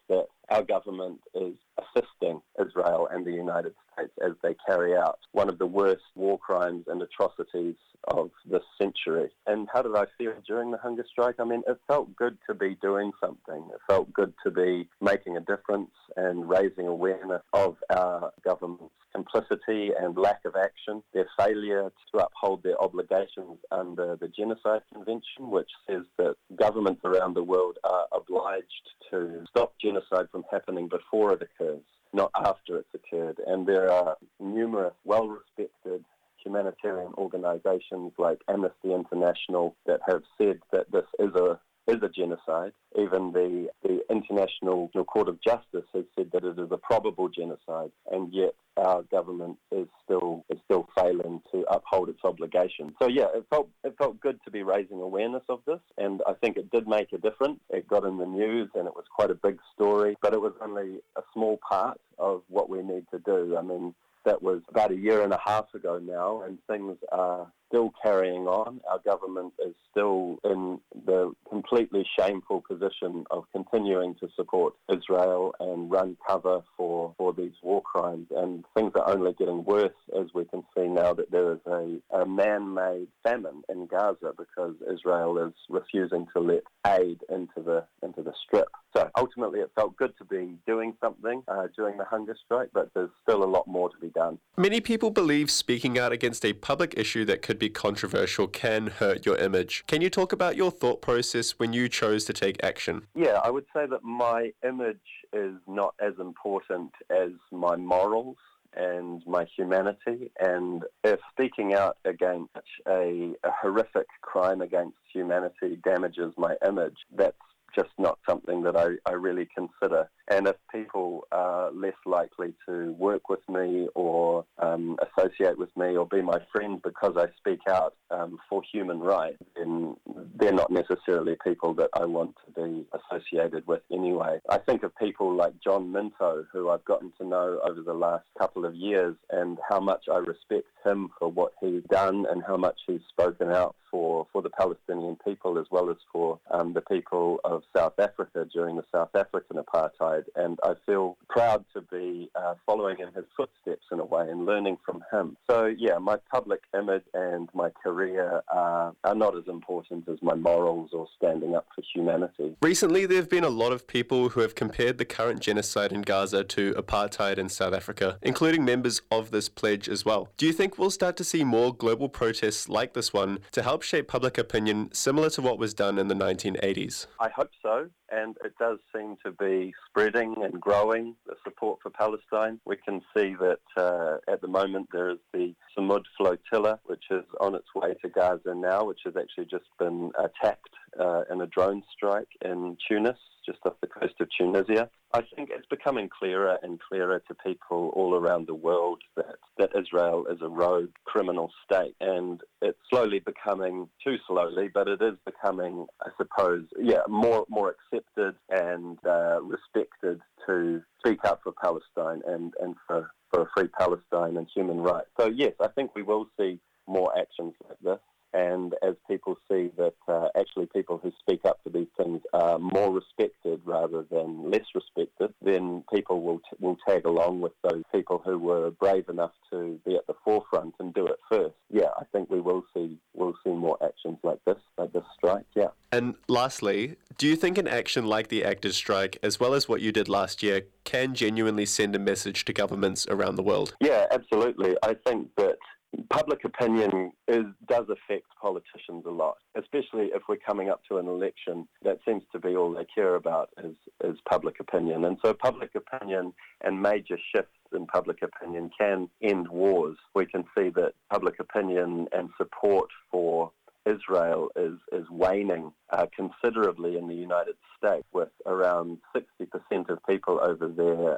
our government is assisting Israel and the United States as they carry out one of the worst war crimes and atrocities of this century. And how did I feel during the hunger strike? I mean, it felt good to be doing something. It felt good to be making a difference and raising awareness of our government's complicity and lack of action, their failure to uphold their obligations under the Genocide Convention, which says that governments around the world are obliged to stop genocide from happening before it occurs, not after it's occurred. And there are numerous well-respected humanitarian organisations like Amnesty International that have said that this is a genocide. Even the International Court of Justice has said that it is a probable genocide, and yet our government is still failing to uphold its obligations. So yeah, it felt good to be raising awareness of this, and I think it did make a difference. It got in the news, and it was quite a big story, but it was only a small part of what we need to do. I mean, that was about a year and a half ago now, and things are still carrying on. Our government is still in the completely shameful position of continuing to support Israel and run cover for these war crimes. And things are only getting worse, as we can see now that there is a man-made famine in Gaza because Israel is refusing to let aid into the strip. So ultimately it felt good to be doing something during the hunger strike, but there's still a lot more to be done. Many people believe speaking out against a public issue that could be controversial can hurt your image. Can you talk about your thought process when you chose to take action? Yeah, I would say that my image is not as important as my morals and my humanity, and if speaking out against a horrific crime against humanity damages my image, that's just not something that I really consider. And if people are less likely to work with me or associate with me or be my friend because I speak out for human rights, then they're not necessarily people that I want to be associated with anyway. I think of people like John Minto, who I've gotten to know over the last couple of years, and how much I respect him for what he's done and how much he's spoken out for the Palestinian people as well as for the people of South Africa during the South African apartheid. And I feel proud to be following in his footsteps in a way and learning from him. So yeah, my public image and my career are not as important as my morals or standing up for humanity. Recently, there have been a lot of people who have compared the current genocide in Gaza to apartheid in South Africa, including members of this pledge as well. Do you think we'll start to see more global protests like this one to help shape public opinion similar to what was done in the 1980s? I hope so, and it does seem to be spreading and growing, the support for Palestine. We can see that at the moment there is the Samud flotilla, which is on its way to Gaza now, which has actually just been attacked in a drone strike in Tunis, just off the coast of Tunisia. I think it's becoming clearer and clearer to people all around the world that Israel is a rogue criminal state, and it's slowly becoming, too slowly, but it is becoming, I suppose, more accepted and respected to speak up for Palestine and for a free Palestine and human rights. So yes, I think we will see more actions like this. And as people see that actually people who speak up for these things are more respected rather than less respected, then people will tag along with those people who were brave enough to be at the forefront and do it first. Yeah, I think we'll see more actions like this strike, yeah. And lastly, do you think an action like the actors' strike, as well as what you did last year, can genuinely send a message to governments around the world? Yeah, absolutely. I think that public opinion does affect politicians a lot, especially if we're coming up to an election. That seems to be all they care about is public opinion. And so public opinion and major shifts in public opinion can end wars. We can see that public opinion and support for Israel is waning considerably in the United States, with around 60% of people over there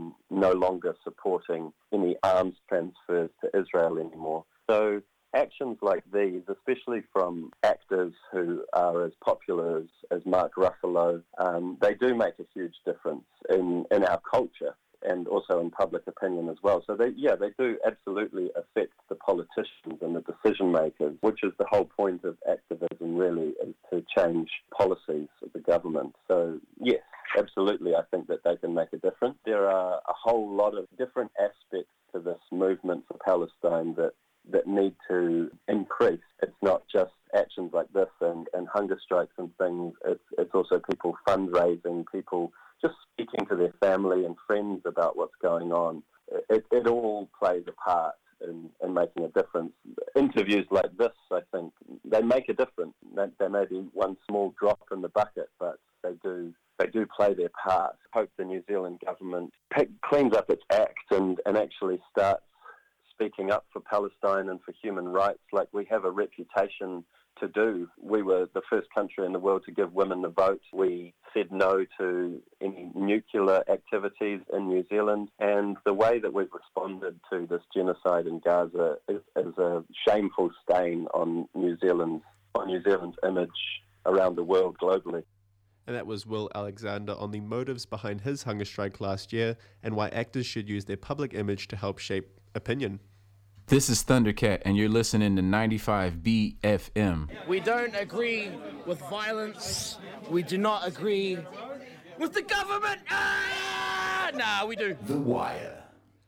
no longer supporting any arms transfers to Israel anymore. So actions like these, especially from actors who are as popular as Mark Ruffalo, they do make a huge difference in our culture and also in public opinion as well. So they do absolutely affect the politicians and the decision makers, which is the whole point of activism really, is to change policies of the government. So yes, absolutely, I think that they can make a difference. There are a whole lot of different aspects to this movement for Palestine that need to increase. It's not just actions like this and hunger strikes and things. It's also people fundraising, people just speaking to their family and friends about what's going on. It all plays a part in making a difference. Interviews like this, I think, they make a difference. They may be one small drop in the bucket, but they do play their part. I hope the New Zealand government cleans up its act and actually starts speaking up for Palestine and for human rights like we have a reputation to do. We were the first country in the world to give women the vote. We said no to any nuclear activities in New Zealand, and the way that we've responded to this genocide in Gaza is a shameful stain on New Zealand's image around the world globally. And that was Will Alexander on the motives behind his hunger strike last year and why actors should use their public image to help shape opinion. This is Thundercat, and you're listening to 95 BFM. We don't agree with violence. We do not agree with the government. Nah, we do. The Wire.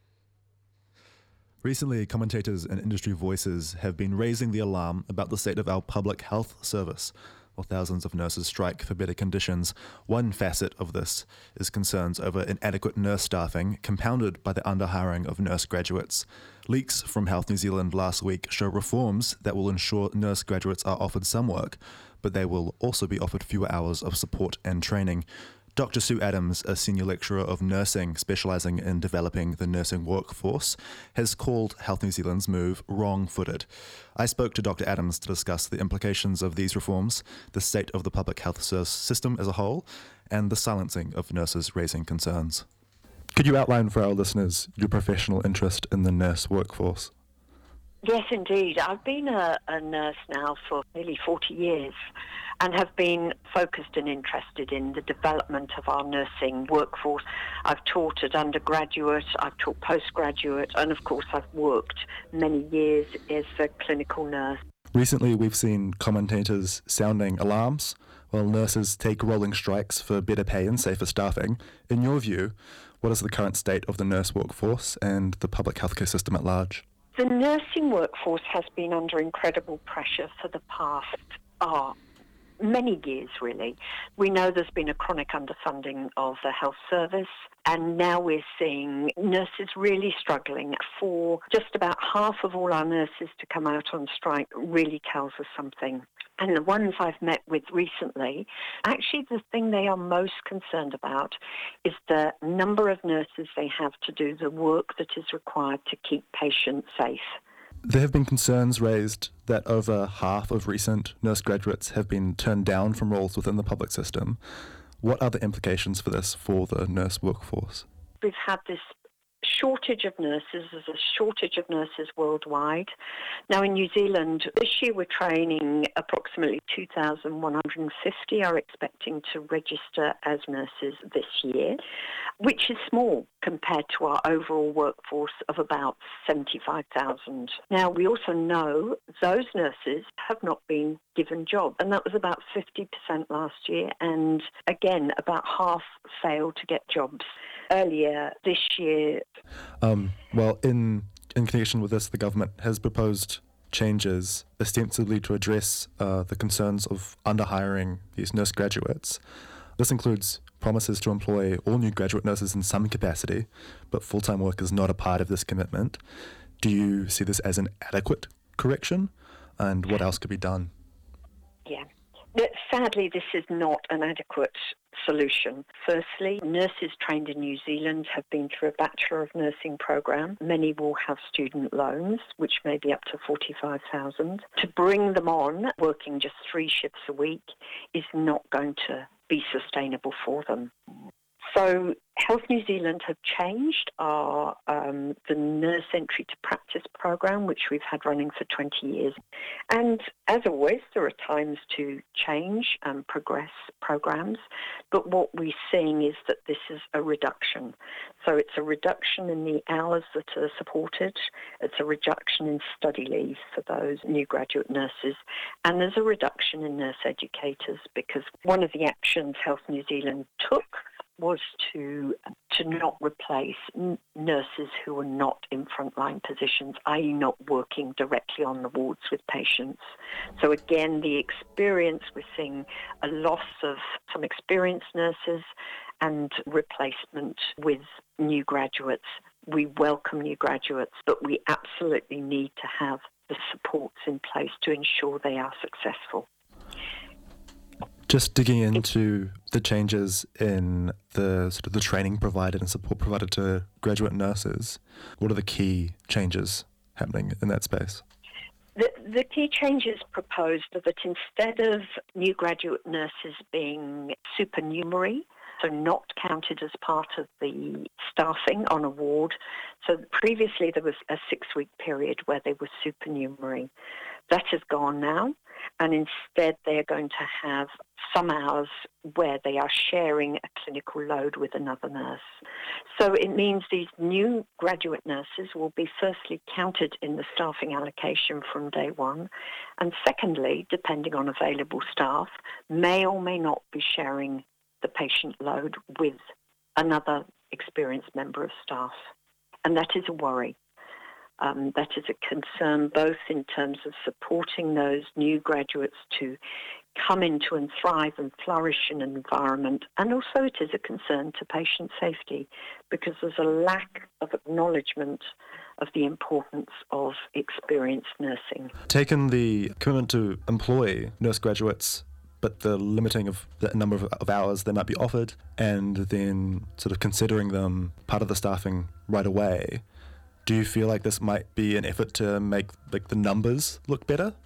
Recently, commentators and industry voices have been raising the alarm about the state of our public health service. While thousands of nurses strike for better conditions, one facet of this is concerns over inadequate nurse staffing, compounded by the underhiring of nurse graduates. Leaks from Health New Zealand last week show reforms that will ensure nurse graduates are offered some work, but they will also be offered fewer hours of support and training. Dr. Sue Adams, a senior lecturer of nursing specialising in developing the nursing workforce, has called Health New Zealand's move wrong-footed. I spoke to Dr. Adams to discuss the implications of these reforms, the state of the public health service system as a whole, and the silencing of nurses raising concerns. Could you outline for our listeners your professional interest in the nurse workforce? Yes, indeed. I've been a nurse now for nearly 40 years and have been focused and interested in the development of our nursing workforce. I've taught at undergraduate, I've taught postgraduate, and of course I've worked many years as a clinical nurse. Recently we've seen commentators sounding alarms while nurses take rolling strikes for better pay and safer staffing. In your view, what is the current state of the nurse workforce and the public healthcare system at large? The nursing workforce has been under incredible pressure for the past many years, really. We know there's been a chronic underfunding of the health service, and now we're seeing nurses really struggling. For just about half of all our nurses to come out on strike really tells us something. And the ones I've met with recently, actually the thing they are most concerned about is the number of nurses they have to do the work that is required to keep patients safe. There have been concerns raised that over half of recent nurse graduates have been turned down from roles within the public system. What are the implications for this for the nurse workforce? We've had this shortage of nurses. There's a shortage of nurses worldwide. Now in New Zealand, this year we're training approximately 2,150 are expecting to register as nurses this year, which is small compared to our overall workforce of about 75,000. Now we also know those nurses have not been given jobs, and that was about 50% last year, and again about half failed to get jobs. Earlier this year. In connection with this, the government has proposed changes ostensibly to address the concerns of underhiring these nurse graduates. This includes promises to employ all new graduate nurses in some capacity, but full-time work is not a part of this commitment. Do you see this as an adequate correction? And what else could be done? Yeah. Sadly, this is not an adequate solution. Firstly, nurses trained in New Zealand have been through a Bachelor of Nursing program. Many will have student loans, which may be up to $45,000. To bring them on, working just 3 shifts a week, is not going to be sustainable for them. So Health New Zealand have changed the Nurse Entry to Practice program, which we've had running for 20 years. And as always, there are times to change and progress programs, but what we're seeing is that this is a reduction. So it's a reduction in the hours that are supported, it's a reduction in study leave for those new graduate nurses, and there's a reduction in nurse educators, because one of the actions Health New Zealand took was to not replace nurses who are not in frontline positions, i.e. not working directly on the wards with patients. So again, the experience, we're seeing a loss of some experienced nurses and replacement with new graduates. We welcome new graduates, but we absolutely need to have the supports in place to ensure they are successful. Just digging into the changes in the sort of the training provided and support provided to graduate nurses, what are the key changes happening in that space? The key changes proposed are that instead of new graduate nurses being supernumerary, so not counted as part of the staffing on a ward, so previously there was a 6-week period where they were supernumerary. That has gone now, and instead they are going to have some hours where they are sharing a clinical load with another nurse. So it means these new graduate nurses will be firstly counted in the staffing allocation from day one, and secondly, depending on available staff, may or may not be sharing the patient load with another experienced member of staff. And that is a worry. That is a concern both in terms of supporting those new graduates to come into and thrive and flourish in an environment, and also it is a concern to patient safety because there's a lack of acknowledgement of the importance of experienced nursing. Taken the commitment to employ nurse graduates, but the limiting of the number of hours they might be offered, and then sort of considering them part of the staffing right away, do you feel like this might be an effort to make the numbers look better?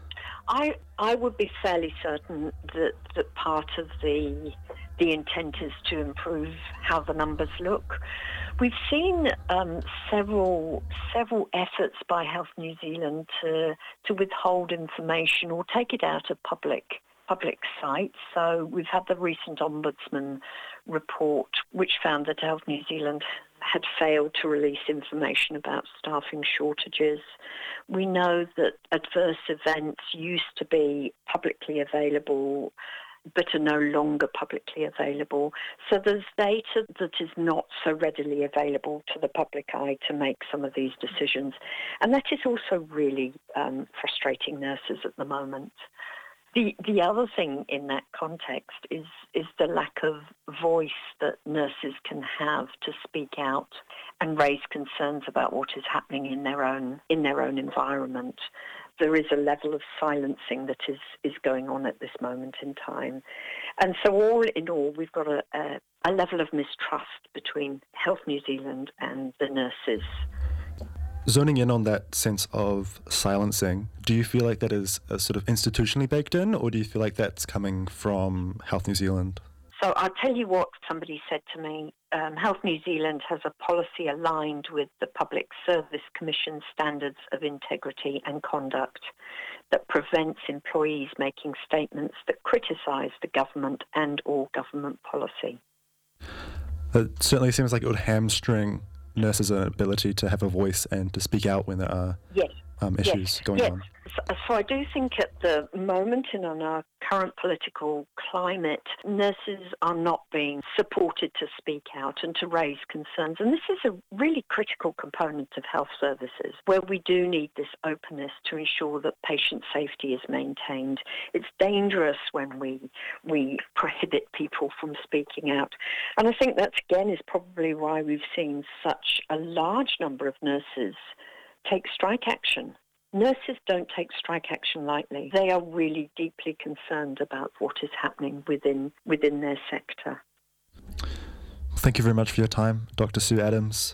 I would be fairly certain that part of the intent is to improve how the numbers look. We've seen several efforts by Health New Zealand to withhold information or take it out of public sites. So we've had the recent Ombudsman report, which found that Health New Zealand had failed to release information about staffing shortages. We know that adverse events used to be publicly available but are no longer publicly available. So there's data that is not so readily available to the public eye to make some of these decisions. And that is also really frustrating nurses at the moment. The other thing in that context is the lack of voice that nurses can have to speak out and raise concerns about what is happening in their own environment. There is a level of silencing that is going on at this moment in time. And so all in all, we've got a level of mistrust between Health New Zealand and the nurses. Zoning in on that sense of silencing, do you feel like that is sort of institutionally baked in, or do you feel like that's coming from Health New Zealand? So I'll tell you what somebody said to me. Health New Zealand has a policy aligned with the Public Service Commission standards of integrity and conduct that prevents employees making statements that criticise the government and or government policy. It certainly seems like it would hamstring nurses' ability to have a voice and to speak out when there are issues going on. So I do think at the moment in our current political climate, nurses are not being supported to speak out and to raise concerns. And this is a really critical component of health services where we do need this openness to ensure that patient safety is maintained. It's dangerous when we prohibit people from speaking out. And I think that, again, is probably why we've seen such a large number of nurses take strike action. Nurses don't take strike action lightly. They are really deeply concerned about what is happening within their sector. Thank you very much for your time, Dr. Sue Adams.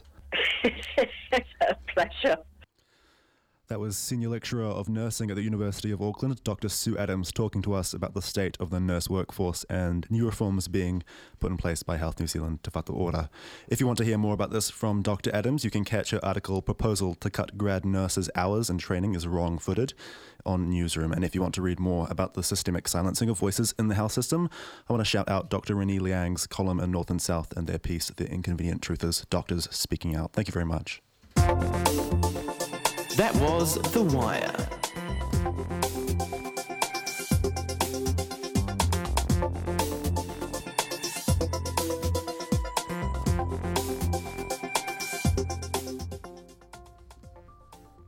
A pleasure. That was Senior Lecturer of Nursing at the University of Auckland, Dr. Sue Adams, talking to us about the state of the nurse workforce and new reforms being put in place by Health New Zealand Te Whatu Ora. If you want to hear more about this from Dr. Adams, you can catch her article, Proposal to Cut Grad Nurses' Hours and Training is Wrong-Footed, on Newsroom. And if you want to read more about the systemic silencing of voices in the health system, I want to shout out Dr. Renee Liang's column in North and South and their piece, The Inconvenient Truthers, Doctors Speaking Out. Thank you very much. That was The Wire.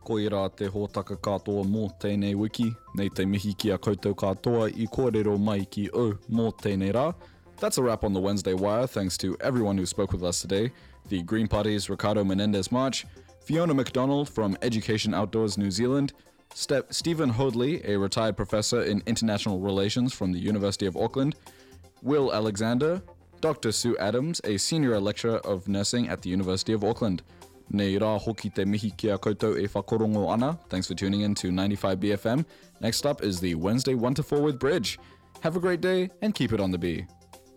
Ko I rā te hōtaka katoa mō tēnei wiki, nei te mihi ki a koutou katoa I kōrero mai ki o mō tēnei rā. That's a wrap on the Wednesday Wire. Thanks to everyone who spoke with us today. The Green Party's Ricardo Menendez March, Fiona McDonald from Education Outdoors New Zealand, Stephen Hoadley, a retired professor in international relations from the University of Auckland, Will Alexander, Dr. Sue Adams, a senior lecturer of nursing at the University of Auckland. Nei rā hoki te mihi ki a koutou e whakorongo ana. Thanks for tuning in to 95BFM. Next up is the Wednesday 1 to 4 with Bridge. Have a great day and keep it on the B.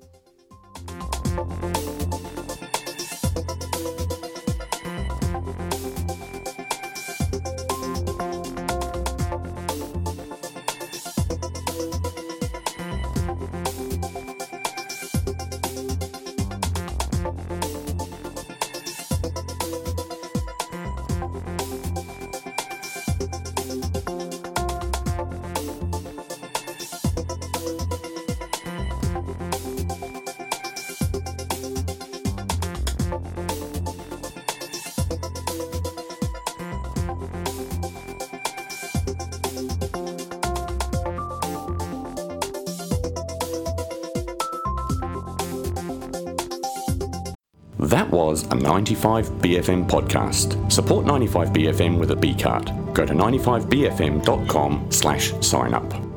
That was a 95BFM podcast. Support 95BFM with a B card. Go to 95BFM.com/sign up.